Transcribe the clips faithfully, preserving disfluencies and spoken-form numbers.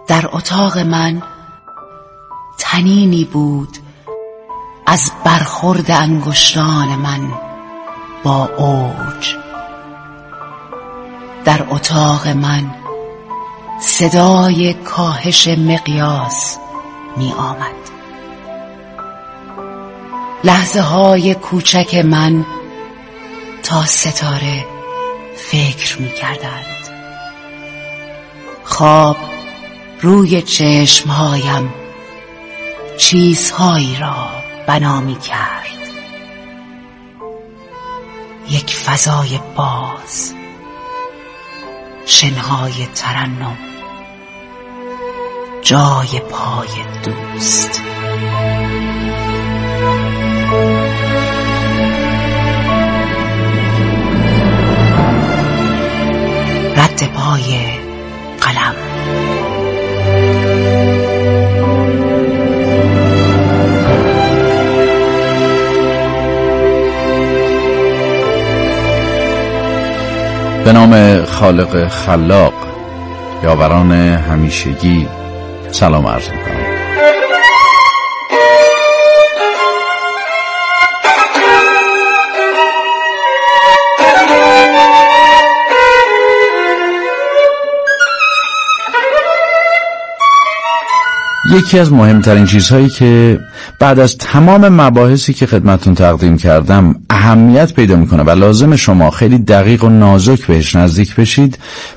در اتاق من طنینی بود از برخورد انگشتان من با اوج. در اتاق من صدای کاهش مقیاس می آمد. لحظه های کوچک من تا ستاره فکر می کردند. خواب روی چشمهایم چیزهایی را بنا می کرد. یک فضای باز، شنهای ترنم، جای پای دوست. رد پای قلم. به نام خالق خلاق، یاوران همیشگی، سلام عرض می‌کنم. یکی از مهمترین چیزهایی که بعد از تمام مباحثی که خدمتتون تقدیم کردم اهمیت پیدا میکنه و لازم شما خیلی دقیق و نازک بهش نزدیک بشید،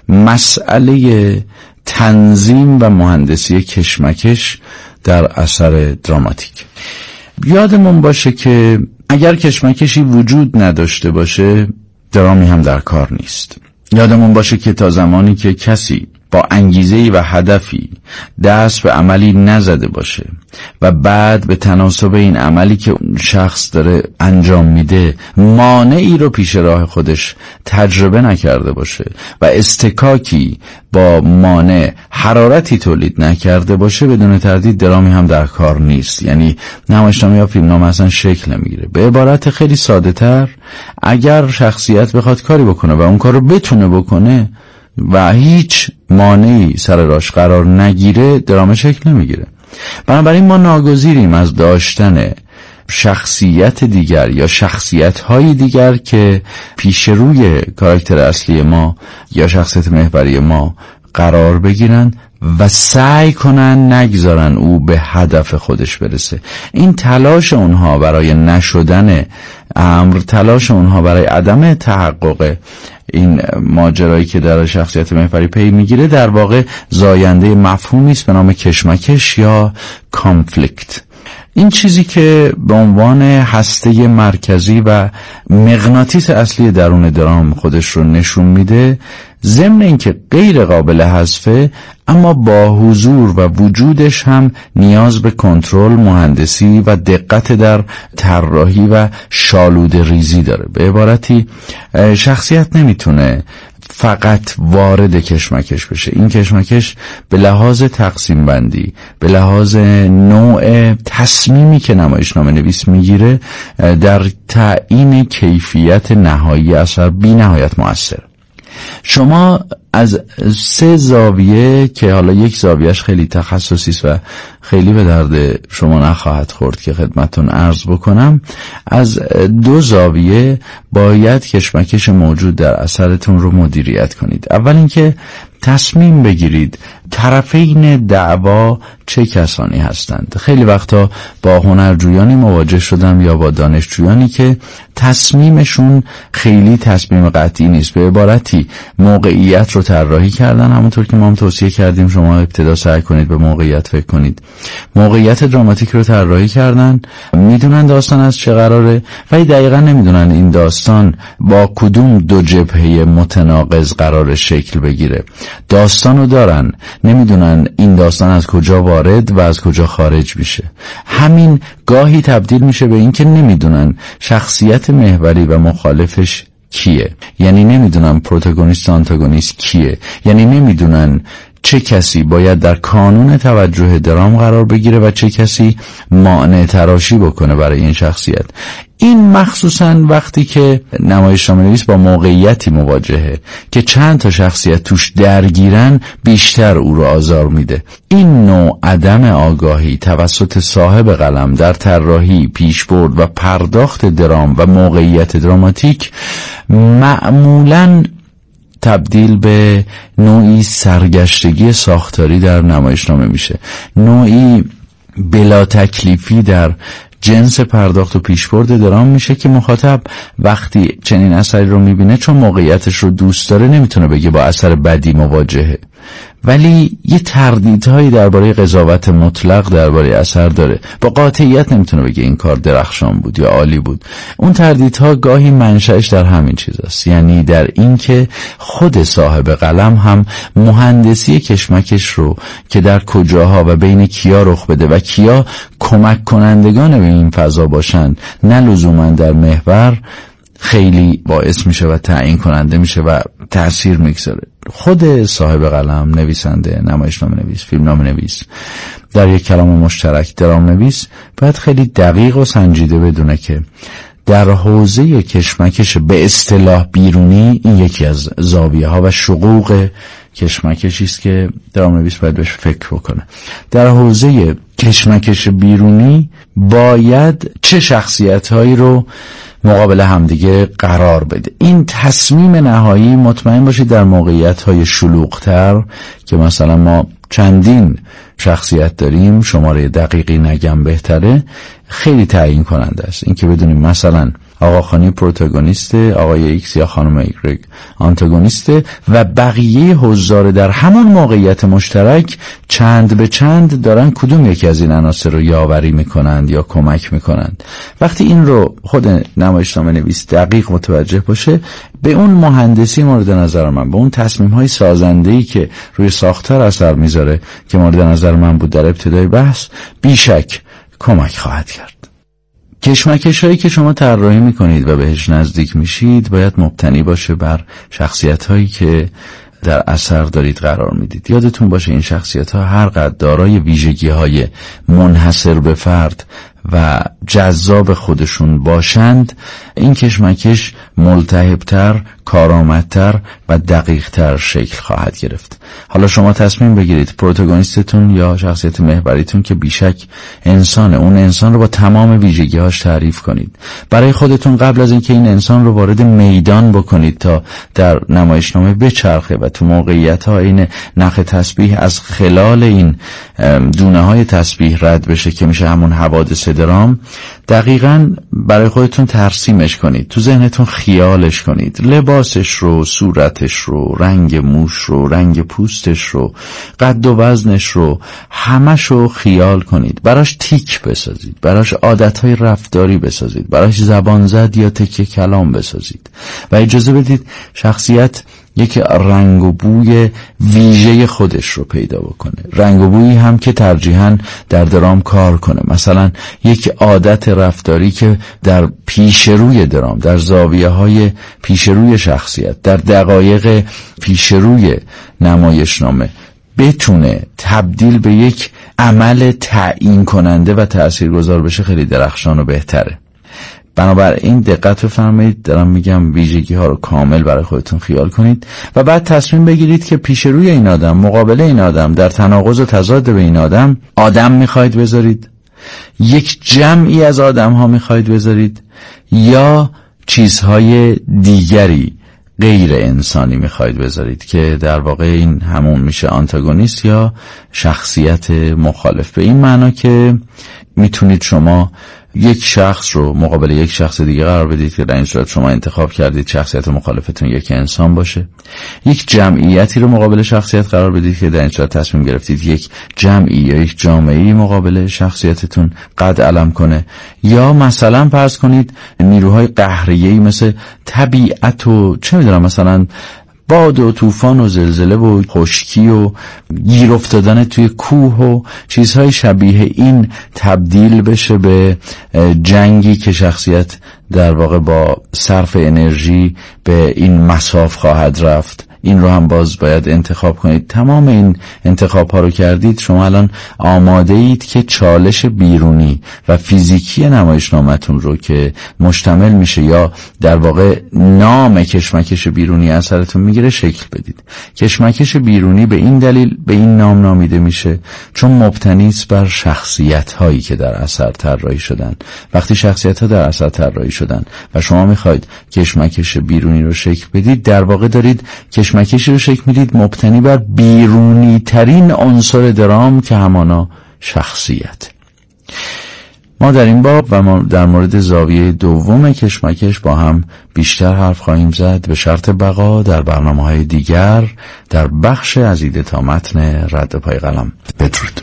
مسئله تنظیم و مهندسی کشمکش در اثر دراماتیک. یادمون باشه که اگر کشمکشی وجود نداشته باشه، درامی هم در کار نیست. یادمون باشه که تا زمانی که کسی با انگیزه‌ای و هدفی دست به عملی نزده باشه و بعد به تناسب این عملی که اون شخص داره انجام میده مانعی رو پیش راه خودش تجربه نکرده باشه و استکاکی با مانع حرارتی تولید نکرده باشه، بدون تردید درامی هم در کار نیست. یعنی نمایشنامه یا فیلمنامه اصلا شکل نمیگیره. به عبارت خیلی ساده تر، اگر شخصیت بخواد کاری بکنه و اون کار رو بتونه بکنه و هیچ مانعی سر راهش قرار نگیره، درام شکل نمیگیره. بنابراین ما ناگزیریم از داشتن شخصیت دیگر یا شخصیت‌های دیگر که پیش روی کاراکتر اصلی ما یا شخصیت محوری ما قرار بگیرن و سعی کنن نگذارن او به هدف خودش برسه. این تلاش اونها برای نشدن امر، تلاش اونها برای عدم تحقق این ماجرایی که در شخصیت محوری پی میگیره، در واقع زاینده مفهومی است به نام کشمکش یا کانفلیکت. این چیزی که به عنوان هسته مرکزی و مغناطیس اصلی درون درام خودش رو نشون میده، ضمن اینکه غیر قابل حذفه، اما با حضور و وجودش هم نیاز به کنترل، مهندسی و دقت در طراحی و شالوده ریزی داره. به عبارتی شخصیت نمیتونه فقط وارد کشمکش بشه. این کشمکش به لحاظ تقسیم بندی، به لحاظ نوع تصمیمی که نمایشنامه نویس میگیره، در تعیین کیفیت نهایی اثر بی نهایت مؤثر. شما از سه زاویه که حالا یک زاویهش خیلی تخصصی است و خیلی به درد شما نخواهد خورد که خدمتتون عرض بکنم، از دو زاویه باید کشمکش موجود در اثرتون رو مدیریت کنید. اول اینکه تصمیم بگیرید طرفین دعوا چه کسانی هستند. خیلی وقتا با هنرجویانی مواجه شدم یا با دانشجویانی که تصمیمشون خیلی تصمیم قطعی نیست. به عبارتی موقعیت رو طراحی کردن، همونطور که ما هم توصیه کردیم شما ابتدا سعی کنید به موقعیت فکر کنید. موقعیت دراماتیک رو طراحی کردن، میدونن داستان از چه قراره، ولی دقیقا نمیدونن این داستان با کدوم دو جبهه متناقض قرار شکل بگیره. داستانو دارن، نمیدونن این داستان از کجا وارد و از کجا خارج میشه. همین گاهی تبدیل میشه به این که نمیدونن شخصیت محوری و مخالفش کیه. یعنی نمیدونن پروتاگونیست و آنتاگونیست کیه. یعنی نمیدونن چه کسی باید در کانون توجه درام قرار بگیره و چه کسی مانع تراشی بکنه برای این شخصیت. این مخصوصا وقتی که نمایشنامه‌نویس با موقعیتی مواجهه که چند تا شخصیت توش درگیرن، بیشتر او رو آزار میده. این نوع عدم آگاهی توسط صاحب قلم در طراحی، پیشبرد و پرداخت درام و موقعیت دراماتیک معمولاً تبدیل به نوعی سرگشتگی ساختاری در نمایشنامه میشه، نوعی بلا تکلیفی در جنس پرداخت و پیشبرد درام میشه که مخاطب وقتی چنین اثری رو میبینه، چون موقعیتش رو دوست داره، نمیتونه بگه با اثر بدی مواجهه، ولی یه تردیدهایی درباره قضاوت مطلق درباره اثر داره. با قاطعیت نمیتونه بگه این کار درخشان بود یا عالی بود. اون تردیدها گاهی منشأش در همین چیز است، یعنی در این که خود صاحب قلم هم مهندسی کشمکش رو که در کجاها و بین کیا رخ بده و کیا کمک کنندگان به این فضا باشند، نه لزوما در محور، خیلی باعث میشه و تعیین کننده میشه و تأثیر میگذاره. خود صاحب قلم، نویسنده، نمایشنامه نویس، فیلمنامه نویس، در یک کلام مشترک درام نویس، باید خیلی دقیق و سنجیده بدونه که در حوزه کشمکش به اصطلاح بیرونی، این یکی از زاویه ها و شقوق کشمکشی است که درام نویس باید بهش فکر بکنه. در حوزه کشمکش بیرونی باید چه شخصیت هایی رو مقابل همدیگه قرار بده. این تصمیم نهایی مطمئن باشید در موقعیت‌های شلوغ‌تر که مثلا ما چندین شخصیت داریم، شماره دقیقی نگم بهتره، خیلی تعیین کننده است. این که بدونیم مثلا آقا خانی پروتاگونیسته، آقای ایکس یا خانم ایگرگ آنتاگونیسته و بقیه حضار در همون موقعیت مشترک چند به چند دارن کدوم یکی از این عناصر رو یاوری میکنند یا کمک میکنند. وقتی این رو خود نمایشنامه نویس دقیق متوجه باشه، به اون مهندسی مورد نظر من، به اون تصمیم های سازنده‌ای که روی ساختار اثر میذاره که مورد نظر من بود در ابتدای بحث، بیشک کمک خواهد کرد. کشمکش هایی که شما طراحی میکنید و بهش نزدیک میشید باید مبتنی باشه بر شخصیت هایی که در اثر دارید قرار میدید. یادتون باشه این شخصیت ها هر قدر دارای ویژگی های منحصر به فرد و جذاب خودشون باشند، این کشمکش ملتهبتر، کارآمدتر و دقیقتر شکل خواهد گرفت. حالا شما تصمیم بگیرید پروتاگونیستتون یا شخصیت محوریتون که بیشک انسانه، اون انسان رو با تمام ویژگی‌هاش تعریف کنید. برای خودتون قبل از اینکه این انسان رو وارد میدان بکنید تا در نمایشنامه بچرخه و تو موقعیت‌ها این نخ تسبیح از خلال این دونه‌های تسبیح رد بشه که میشه همون حوادث درام، دقیقاً برای خودتون ترسیمش کنید، تو ذهنتون خیالش کنید، لباسش رو، صورتش رو، رنگ موش رو، رنگ پوستش رو، قد و وزنش رو، همش رو خیال کنید، براش تیک بسازید، براش عادتهای رفتاری بسازید، براش زبان زد یا تکه کلام بسازید و اجازه بدید شخصیت یک رنگ و بوی ویژه خودش رو پیدا بکنه. رنگ و بویی هم که ترجیحاً در درام کار کنه، مثلا یک عادت رفتاری که در پیش روی درام، در زاویه های پیش روی شخصیت، در دقایق پیش روی نمایشنامه بتونه تبدیل به یک عمل تعیین کننده و تأثیرگذار بشه، خیلی درخشان و بهتره. بنابراین دقت بفرمایید، دارم میگم ویژگی ها رو کامل برای خودتون خیال کنید و بعد تصمیم بگیرید که پیش روی این آدم، مقابل این آدم، در تناقض و تضاد به این آدم، آدم میخواید بذارید، یک جمعی از آدم ها میخواید بذارید یا چیزهای دیگری غیر انسانی میخواید بذارید که در واقع این همون میشه آنتاگونیست یا شخصیت مخالف. به این معنا که میتونید شما یک شخص رو مقابل یک شخص دیگه قرار بدید که در این صورت شما انتخاب کردید شخصیت مخالفتون یک انسان باشه، یک جمعیتی رو مقابل شخصیت قرار بدید که در این صورت تصمیم گرفتید یک جمعی یا یک جامعه‌ای مقابل شخصیتتون قد علم کنه، یا مثلا فرض کنید نیروهای قهریه‌ای مثل طبیعت و چه میدونم مثلا باد و طوفان و زلزله و خشکی و گیر افتادن توی کوه و چیزهای شبیه این تبدیل بشه به جنگی که شخصیت در واقع با صرف انرژی به این مساف خواهد رفت، این رو هم باز باید انتخاب کنید. تمام این انتخاب ها رو کردید، شما الان آماده اید که چالش بیرونی و فیزیکی نمایشنامتون رو که مشتمل میشه یا در واقع نام کشمکش بیرونی اثرتون میگیره شکل بدید. کشمکش بیرونی به این دلیل به این نام نامیده میشه چون مبتنی است بر شخصیت هایی که در اثر طراحی شدن. وقتی شخصیت ها در اثر طراحی شدن و شما میخواید کشمکش بیرونی رو شکل بدید، در واقع دارید کشمکشی رو شکل میدید مبتنی بر بیرونی ترین عنصر درام که همانا شخصیت. ما در این باب و ما در مورد زاویه دوم کشمکش با هم بیشتر حرف خواهیم زد، به شرط بقا در برنامه‌های دیگر در بخش از ایده تا متن رد پای قلم. بدرود.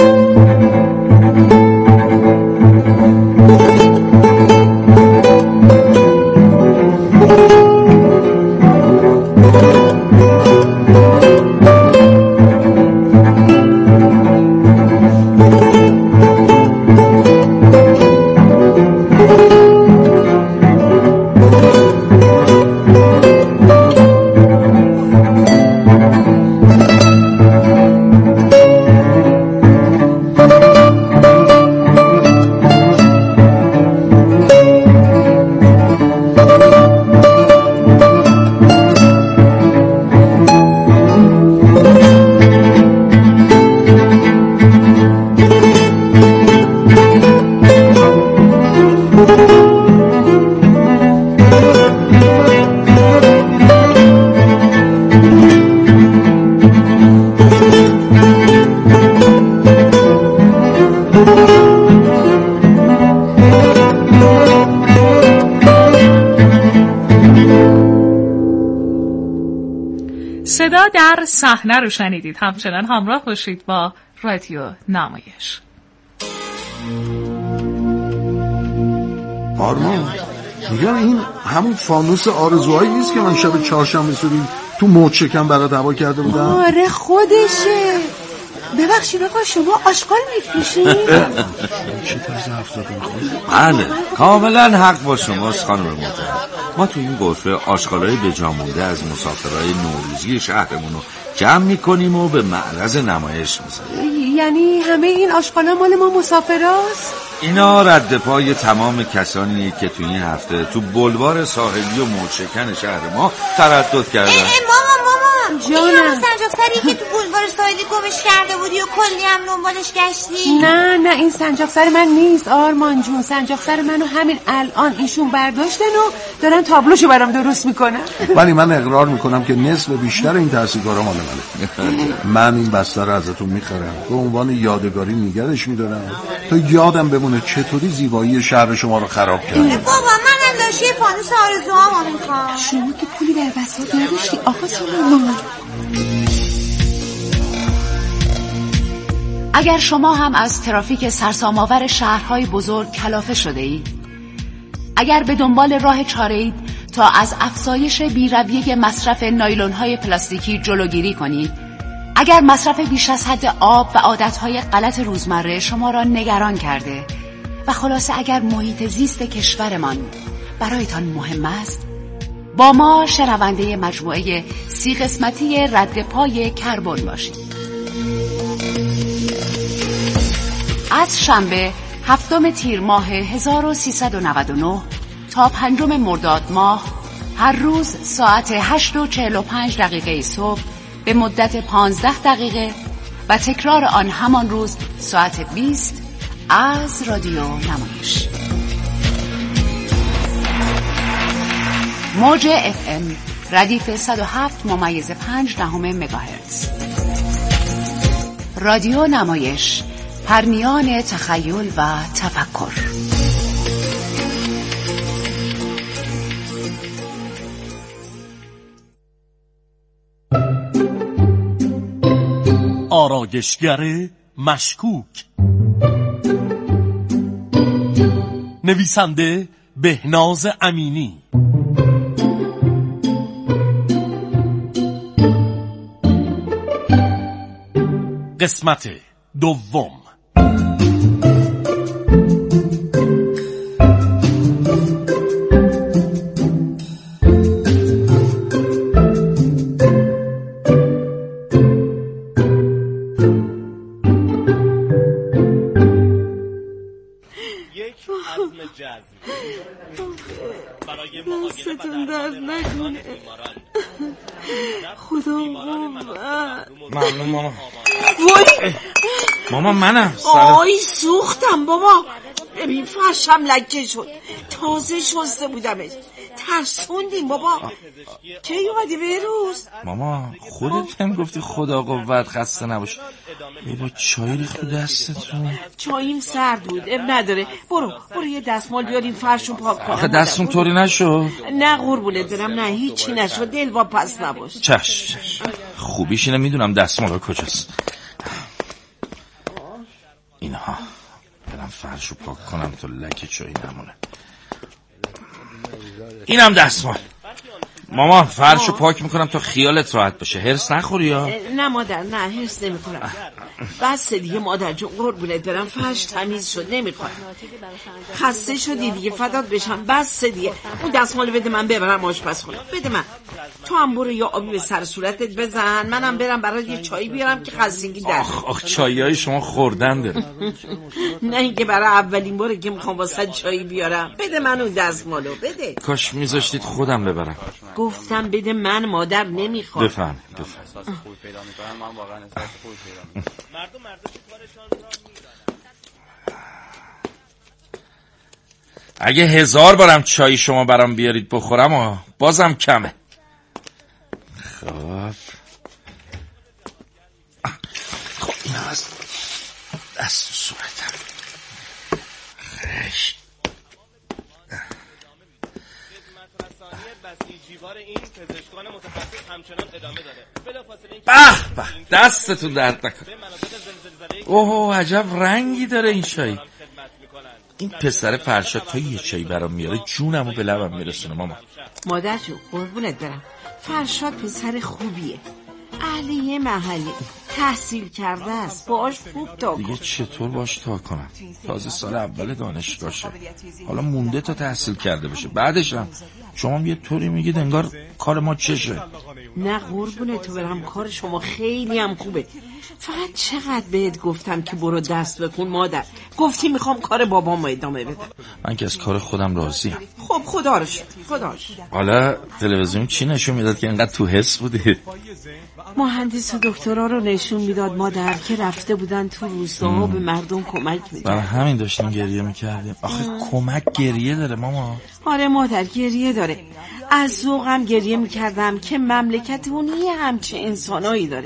صدا در صحنه رو شنیدید. همچنان همراه باشید با رادیو نمایش. آرمان میگم این همون فانوس آرزوهایی نیست که من شب چهارشنبه صبح تو موج شکم برات هوا کرده بودم؟ آره خودشه. ببخشید آقا شما آشغال میفروشید؟ چه طرز حرف زدن؟ بله کاملا حق با شماست خانم محترم. ما تو این غرفه آشغالای به جا مونده از مسافرای نوروزی شهرمون رو جمع میکنیم و به معرض نمایش میذاریم. یعنی همه این آشغالا مال ما مسافراست؟ اینا رد پای تمام کسانیه که تو این هفته تو بلوار ساحلی و موجشکن شهر ما تردد کردن. ای ای ماما ماما جانم. این همون سنجاقسری که تو بلوار ساحلی گمش کرده بودی و کلی هم دنبالش گشتی؟ نه نه این سنجاقسر من نیست آرمان جون. سنجاقسر منو همین الان ایشون برداشتن و دارن تابلوشو برام درست میکنن. ولی من اقرار میکنم که نصف بیشتر این تحصیلکارا مال منه. من این بسته رو ازتون میخرم به عنوان یادگاری نگرش میدارم تا یادم بمونه چطوری زیبایی شهر شما رو خراب کردم. بابا منم داشتی فانوس آرزوهامو میخوام. شما که پولی در بساط نداشتی آقا سلیمان. اگر شما هم از ترافیک سرسام‌آور شهرهای بزرگ کلافه شده اید، اگر به دنبال راه چاره اید تا از افزایش بی‌رویه مصرف نایلون‌های پلاستیکی جلوگیری کنید، اگر مصرف بیش از حد آب و عادتهای غلط روزمره شما را نگران کرده و خلاصه اگر محیط زیست کشورمان برایتان مهم است، با ما شنونده مجموعه سی قسمتی رد پای کربن باشید. از شنبه هفتم تیر ماه هزار و سیصد و نود و نه تا پنجم مرداد ماه هر روز ساعت هشت و چهل و پنج دقیقه صبح به مدت پانزده دقیقه و تکرار آن همان روز ساعت بیست از رادیو نمایش. موج اف ام ردیف صد و هفت ممیز پنج دهم مگاهرتز. رادیو نمایش، پرنیان تخیل و تفکر. آرایشگر مشکوک. نویسنده بهناز امینی. قسمت دوم. دستتون درد نکنه. خدا قوت. ممنون ماما. وای ماما منم. آی سوختم بابا. ببین فرشم لکه شد. تازه شسته بودمش. ترسوندیم بابا. کی اومدی بهروز؟ ماما خودت هم گفتی خدا قوت خسته نباش. ای با چای ریخت تو دستتون. چاییم سرد بود اب نداره. برو برو یه دستمال بیار این فرشو پاک کنم. آخه دستون طوری نشد؟ نه قربونت برم نه هیچی نشد. دل با پس نباش. چش خوبیش اینه میدونم دستمال کجاست. اینها برم فرشو پاک کنم تا لکه چای نمونه. اینم دستمال. ماما فرشو پاک میکنم تا خیالت راحت باشه. هرس نخوری یا؟ نه مادر نه هرس نمیکنم. بس دیگه مادر جون قربونت برم فرش تمیز شد نمیخوام. خسته شدی دیگه فدات بشم. بس دیگه اون دستمال بده من ببرم آشپزخونه. بده من. تو هم برو یا آبی به سر صورتت بزن منم برم برات یه چای بیارم که خستگی در. آخ آخ چایای شما خوردن داره. نه اینکه برای اولین باره که میخوام واسه چای بیارم. بده من اون دستمالو بده. کاش میذاشتید خودم ببرم. گفتم بده من مادر نمیخوام. بفهم بفهم. اگه هزار بارم چای شما برام بیارید بخورم و بازم کمه. خب خب این از دست و صورتم خشت به به دستتون درد نکن. اوه عجب رنگی داره این چای. این پسر فرشاد تا یه چای برام میاره جونمو به لبم میرسونه. ماما مادر جون قربونت برم فرشاد پسر خوبیه. اهل یه محلی تحصیل کرده است. باش خوب تا دیگه چطور باش تا کنم؟ تازه سال اول دانشگاهشه. حالا مونده تا تحصیل کرده بشه. بعدش هم شما یه طوری میگید انگار کار ما چشه. نه قربونه تو برم کار شما خیلی هم خوبه. فقط چقدر بهت گفتم که برو درس بخون مادر. گفتی میخوام کار بابامو ادامه بدم. من که از کار خودم راضیم. خب خدا رو شکر خدا رو شکر. حالا تلویزیون چی نشون میداد که انقدر تو حس بودی؟ مهندس و دکترا رو نشون میداد مادر که رفته بودن تو روستاها به مردم کمک میدن. برای همین داشتیم گریه میکردیم. آخه کمک گریه داره ماما. آره مادر گریه داره. از ذوقم گریه میکردم که مملکتمون یه همچه انسانایی داره.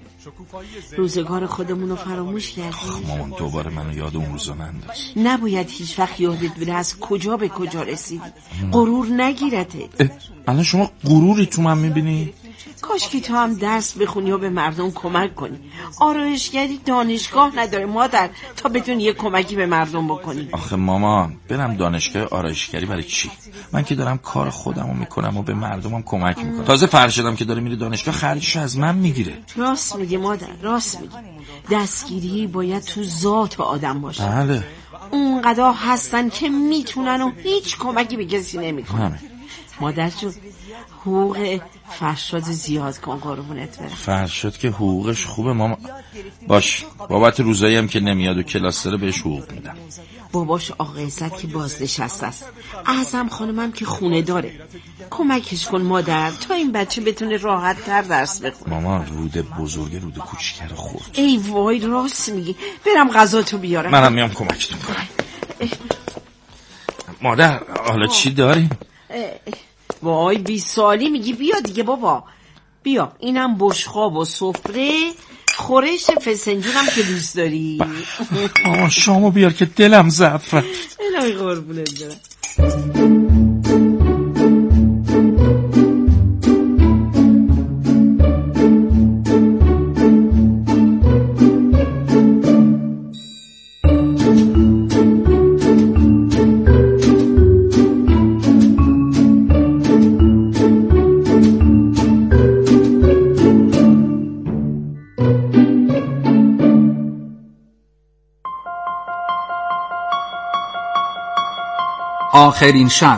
روزگار خودمون رو فراموش کردیم. مامان دوباره منو یاد اون روزا ننداز. نباید هیچ وقت یادت بره از کجا به کجا رسیدی. غرور نگیرته. الان شما غروری تو من میبینی؟ کاش که تو هم درس بخونی و به مردم کمک کنی. آرایشگری دانشگاه نداره مادر تا بتونی یه کمکی به مردم بکنی. آخه مامان برم دانشگاه آرایشگری برای چی؟ من که دارم کار خودمو میکنم و به مردمم کمک میکنم. تازه فرشادم که داره میره دانشگاه خرجشو از من میگیره. راست میگه مادر راست میگه. دستگیری باید تو ذات آدم باشه. بله. اونقدر هستن که میتونن و هیچ کمکی به کسی نمیکنن. مادر جون حقوق فرشاد زیاد کن قربونت برم. فرشاد که حقوقش خوبه ماما. باش بابت روزایی هم که نمیاد و کلاس داره بهش حقوق میدم. باباش آقا عزت که بازنشسته است. اعظم خانمم که خونه داره. کمکش کن مادر تا این بچه بتونه راحت تر درس بخونه. ماما روده بزرگه روده کوچیکه رو خورد. ای وای راست میگی. برم غذا تو بیارم. منم میام کمکتون کنم. مادر حالا چی داری؟ وای بیست سالی میگی بیا دیگه بابا. بیا اینم بشقاب و سفره خورش فسنجونم که دوست داری. ماما شامو بیار که دلم ضعف رفت. الهی قربونت برم. آخرین شب.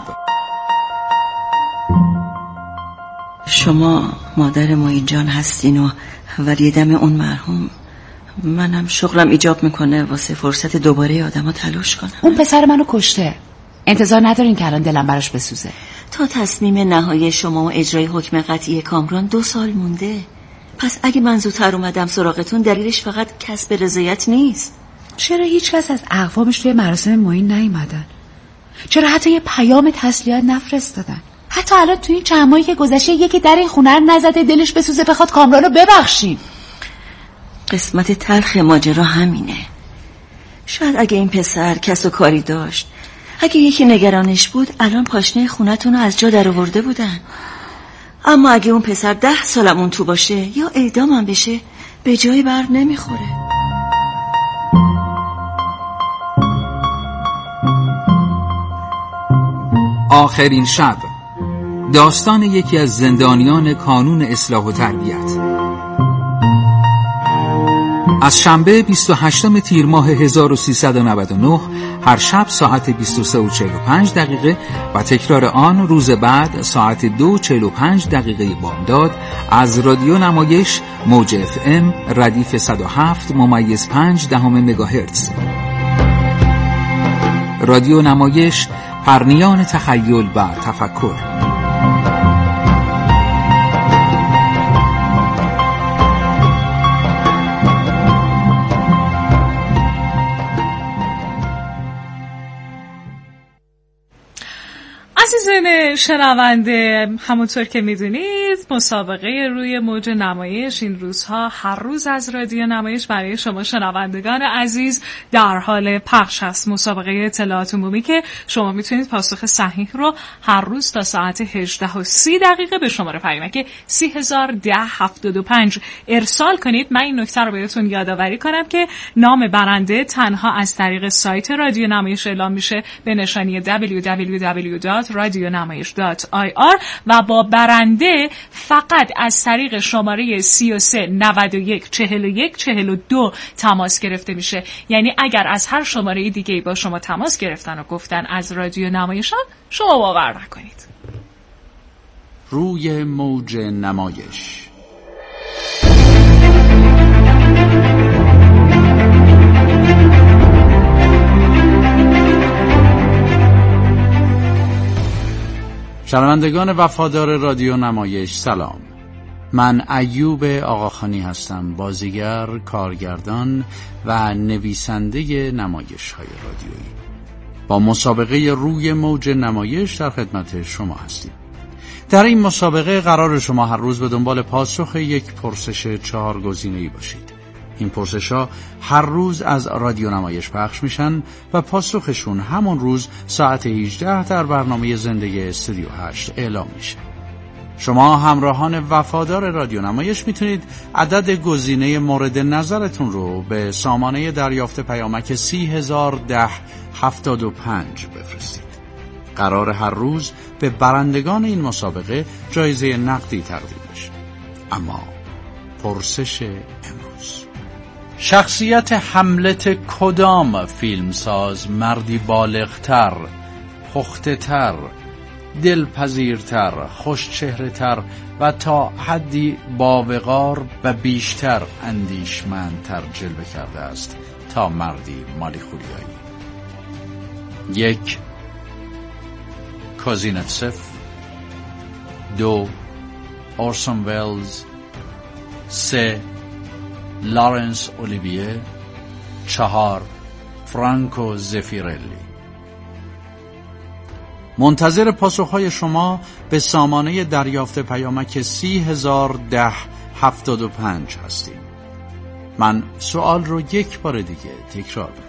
شما مادر معین جان هستین و ولی دم اون مرحوم. منم شغلم ایجاب میکنه واسه فرصت دوباره آدم ها تلاش کنم. اون پسر منو کشته. انتظار ندارین که الان دلم براش بسوزه. تا تصمیم نهایی شما و اجرای حکم قطعی کامران دو سال مونده. پس اگه من زودتر اومدم سراغتون دلیلش فقط کسب رضایت نیست. چرا هیچ کس از اقوامش توی مراسم معین نیومدن؟ چرا حتی یه پیام تسلیت نفرستادن؟ حتی الان توی این چند ماهی که گذشته یکی در این خونه رو نزده دلش بسوزه بخواد کامران رو ببخشیم. قسمت تلخ ماجرا همینه. شاید اگه این پسر کس و کاری داشت، اگه یکی نگرانش بود، الان پاشنه خونتون رو از جا در آورده بودن. اما اگه اون پسر ده سالمون تو باشه یا اعدامم بشه، به جایی بر نمیخوره. آخرین شب، داستان یکی از زندانیان کانون اصلاح و تربیت. از شنبه بیست و هشتم تیر ماه هزار و سیصد و نود و نه هر شب ساعت بیست و سه و چهل و پنج دقیقه و تکرار آن روز بعد ساعت دو و چهل و پنج دقیقه بامداد از رادیو نمایش موج اف ام ردیف صد و هفت ممیز پنج دهم مگاهرتز. رادیو نمایش، پرنیان تخیل و تفکر. عزیزان شنونده، همونطور که میدونید مسابقه روی موج نمایش این روزها هر روز از رادیو نمایش برای شما شنوندگان عزیز در حال پخش است. مسابقه اطلاعات عمومی که شما میتونید پاسخ صحیح رو هر روز تا ساعت هجده و سی دقیقه به شماره پیامک سی هزار و ده هفتاد و پنج ارسال کنید. من این نکته رو بهتون یادآوری کنم که نام برنده تنها از طریق سایت رادیو نمایش اعلام میشه به نشانی دبلیو دبلیو دبلیو دات رادیو نمایش دات آی آر و با برنده فقط از طریق شماره سی و سه نود و یک چهل و یک چهل و دو تماس گرفته میشه. یعنی اگر از هر شماره دیگه با شما تماس گرفتن و گفتن از رادیو نمایشان، شما باور نکنید. روی موج نمایش. شنوندگان وفادار رادیو نمایش سلام. من ایوب آقاخانی هستم، بازیگر، کارگردان و نویسنده نمایش های رادیویی. با مسابقه روی موج نمایش در خدمت شما هستیم. در این مسابقه قرار شما هر روز به دنبال پاسخ یک پرسش چهار گزینه‌ای باشید. این پرسش‌ها هر روز از رادیو نمایش پخش میشن و پاسخشون همون روز ساعت هجده در برنامه زندگی استودیو هشت اعلام میشه. شما همراهان وفادار رادیو نمایش میتونید عدد گزینه مورد نظرتون رو به سامانه دریافت پیامک سی هزار و ده هفتاد و پنج بفرستید. قرار هر روز به برندگان این مسابقه جایزه نقدی تقدیم بشه. اما پرسش امروز: شخصیت هملت کدام فیلمساز مردی بالغتر، پخته‌تر، دلپذیرتر، خوشچهره‌تر و تا حدی باوقار و بیشتر اندیشمندتر جلوه کرده است تا مردی مالی خولیایی؟ یک، کوزینتسف. دو، اورسون ولز. سه، لارنس اولیویه. چهار، فرانکو زفیرلی. منتظر پاسخهای شما به سامانه دریافت پیامک سی هزار و ده هفتاد و پنج هستیم. من سوال رو یک بار دیگه تکرار میکنم.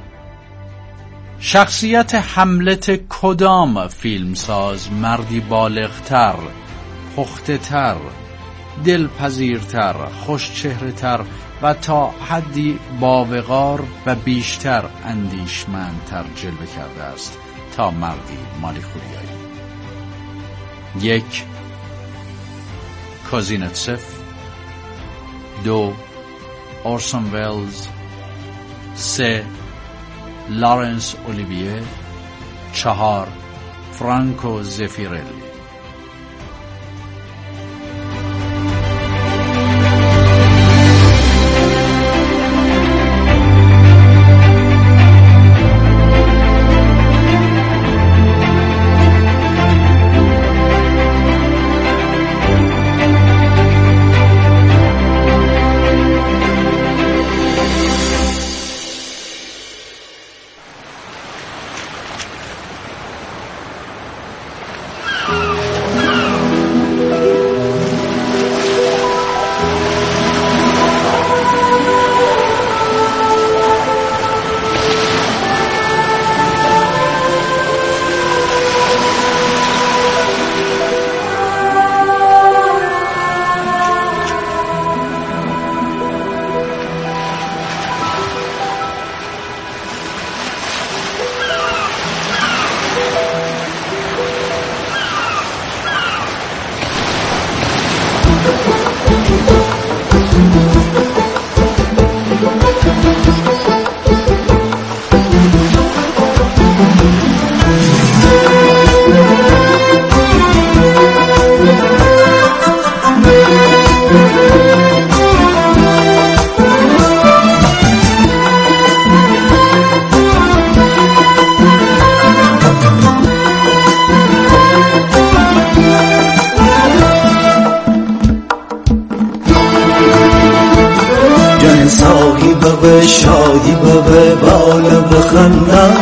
شخصیت هملت کدام فیلمساز مردی بالغتر، پخته‌تر، دلپذیرتر، خوشچهره‌تر و تا حدی باوقار و بیشتر اندیشمندتر جلوه کرده است تا مردی مالی خولیایی؟ یک، کوزینتسف. دو، اورسون ولز. سه، لارنس اولیویه. چهار، فرانکو زفیرلی. صاحب شادی به بالا بخندم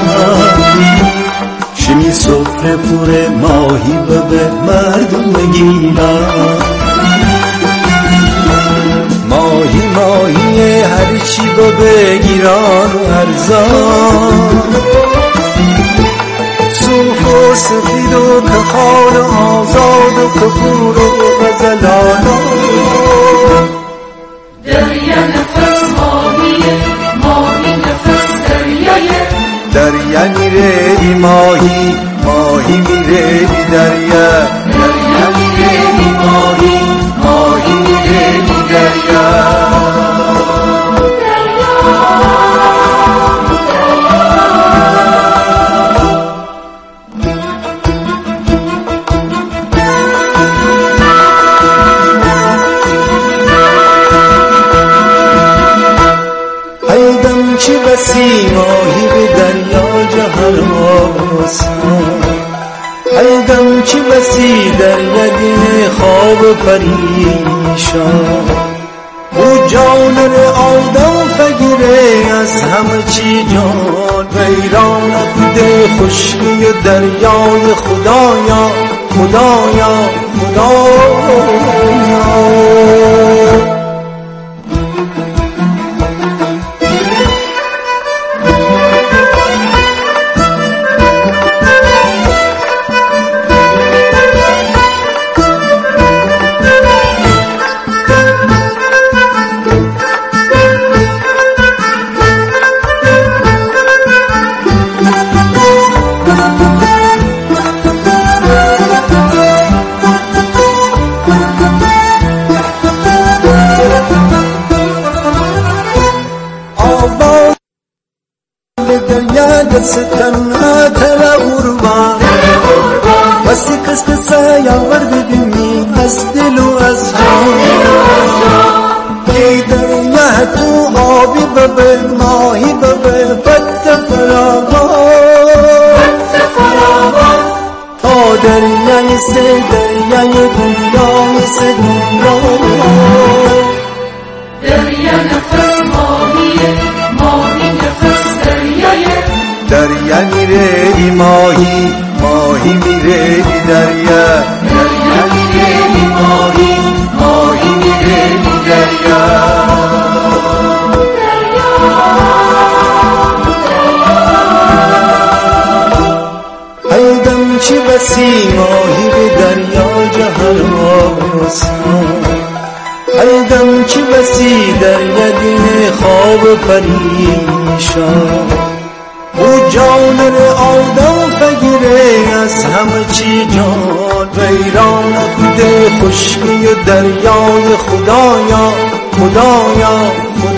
شمی سفره پور ماهی به مردم گیرم ماهی ماهی هرچی با بگیران و ارزان صوف و سفید و کخال و آزاد و کفور و غزلانا دریا نفس ماهیه ماهی نفس دریایه دریا میره بی ماهی ماهی میره بی دریا دریا میره بی ماهی ماهی میره بی دریا چی بسی ماهی به دریا جهر آسان ایدم چی بسی دریا دین خواب پریشان او جانر آدم فگیره از همه چی جان ویران بوده خشکی دریای خدایا خدایا خدایا ستنها ترى غربا بس قصة سايور بدمي أسدل وأزهار في دريا تو آبي ببل ماهي ببل فت فراغا تا دريا سي دريا دنيا سي دنيا دريا نفس ماهي ماهي نفس دريا دریا میره بی ماهی ماهی میره بی دریا دریا میره بی ماهی ماهی میره بی دریا ایدم چی بسی ماهی به دریا جهر آسان ایدم چی بسی دریا دین خواب پریشان او جانر آدم فگیره از همه چی جان ویران بوده خشکی دریای خدایا خدایا